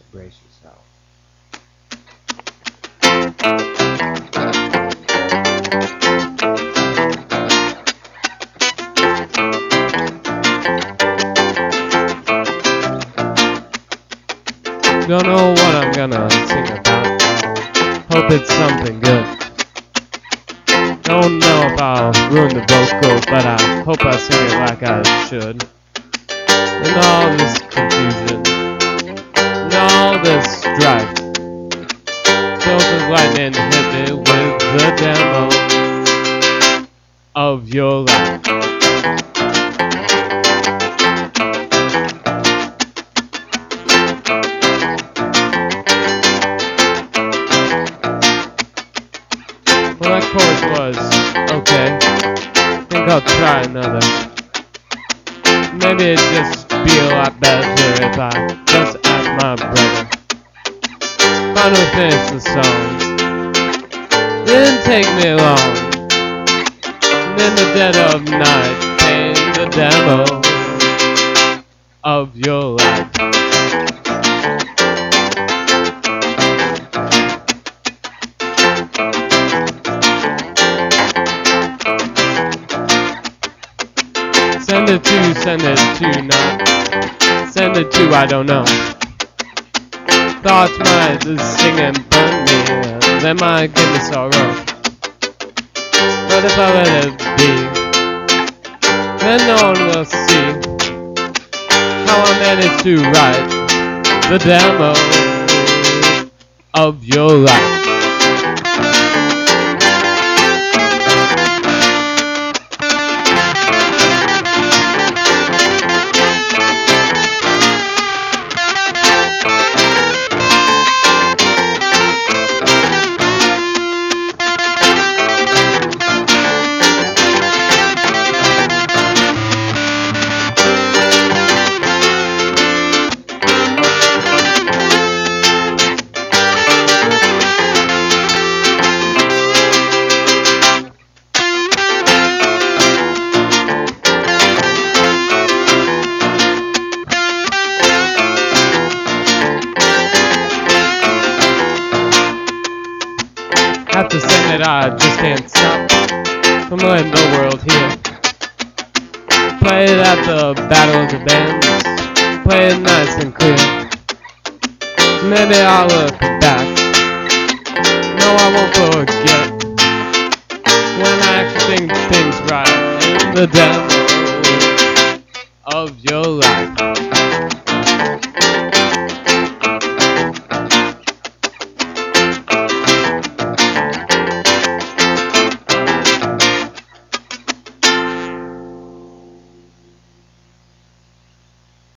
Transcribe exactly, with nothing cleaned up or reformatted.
brace yourself. Don't know what I'm gonna sing about. Hope it's something good. Don't know if I'll ruin the vocal, but I hope I sing it like I should. And all this confusion, and all this strife, Silk as lightning hit me with the demo of your life. Well, that chorus was okay. Think I'll try another. Maybe it'd just be a lot better if I just asked my brother. Finally finished the song. Didn't take me long. And in the dead of night came the demo of your life. Send it to, send it to, not. Send it to, I don't know. Thoughts might sing and burn me, they might give me sorrow. But if I let it be, then no one will see how I managed to write the demo of your life. Have to say that I just can't stop from letting the world hear. Play it at the Battle of the Bands, play it nice and clear. Maybe I'll look back, no I won't forget, when I actually think things right in the demo of your life.